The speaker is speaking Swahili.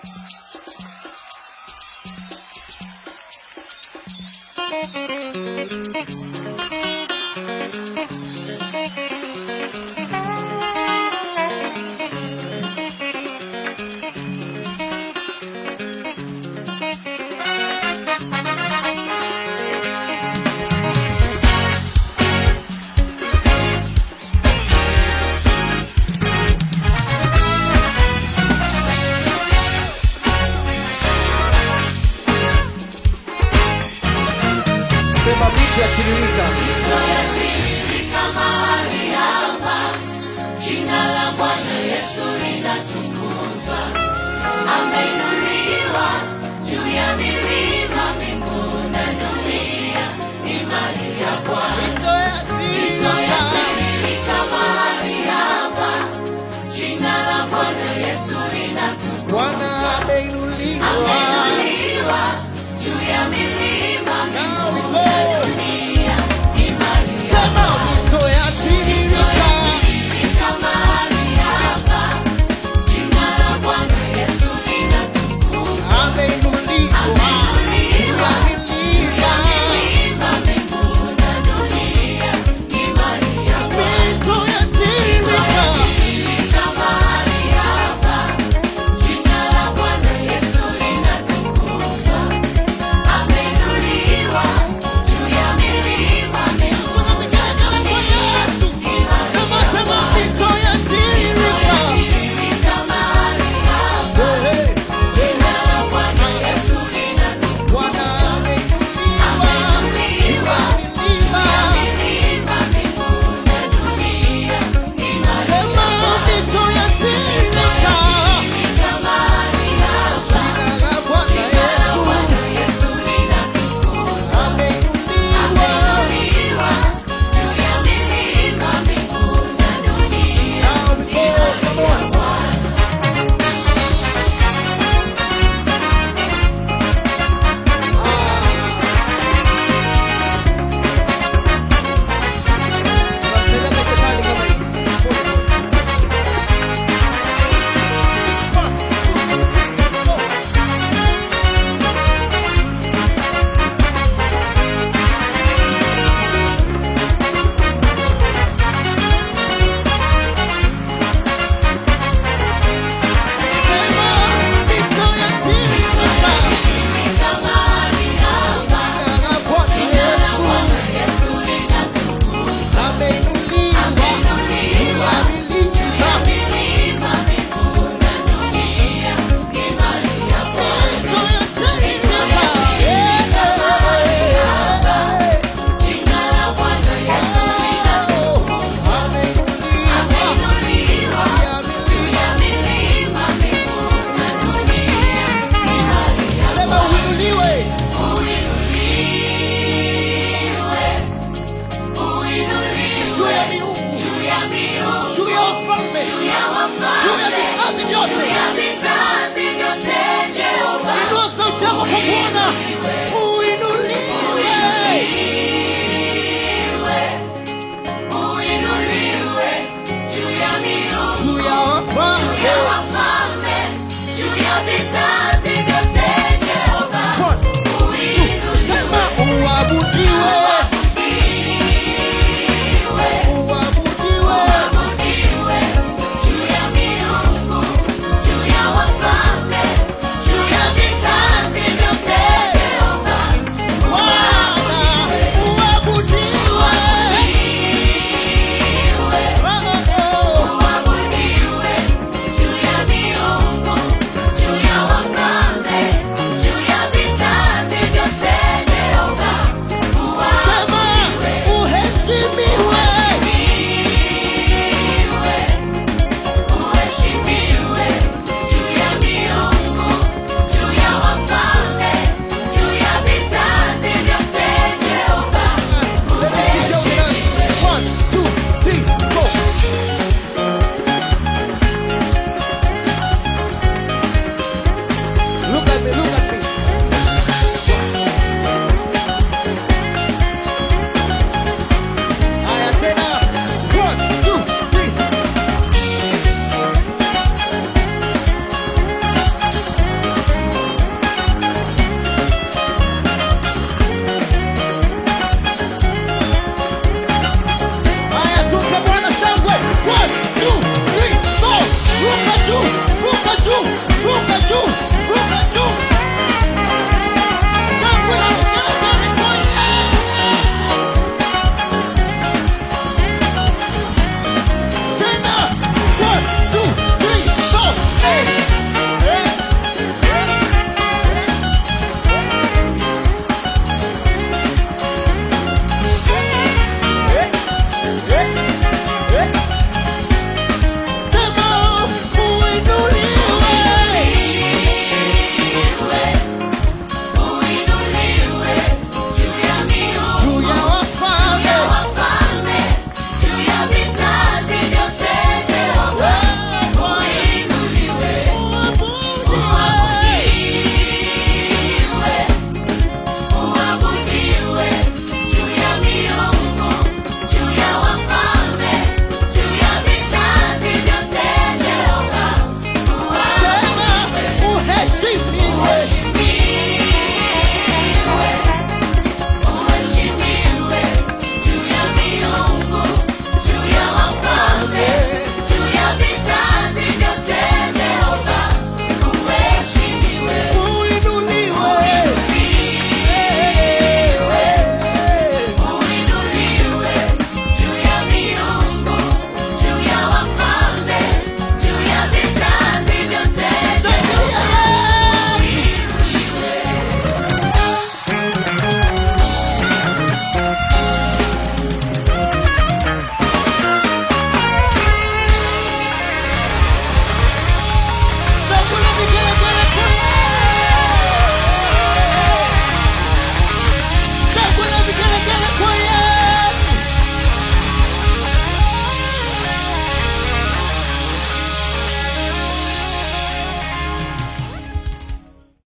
Sema mito ya tiririka. Mito ya tiririka mahali hapa. Jina la Bwana Yesu linatukuzwa. Ameinuliwa juu ya milima, mbingu na dunia. Ni mali ya Bwana. Mito ya tiririka mahali hapa. Jina la Bwana Yesu linatukuzwa. Bwana ameinuliwa juu ya milima, mbingu na dunia. Ni mali ya Bwana. mito ya tiririka mahali hapa. Jina la Bwana Yesu linatukuzwa. ameinuliwa Ameinuliwa juu ya milima, mbingu na dunia. Ni mali ya Bwana. mito ya tiririka Tiririka mahali hapa. Jina la juu, ruka juu, ruka juu, ruka juu. Shangwe la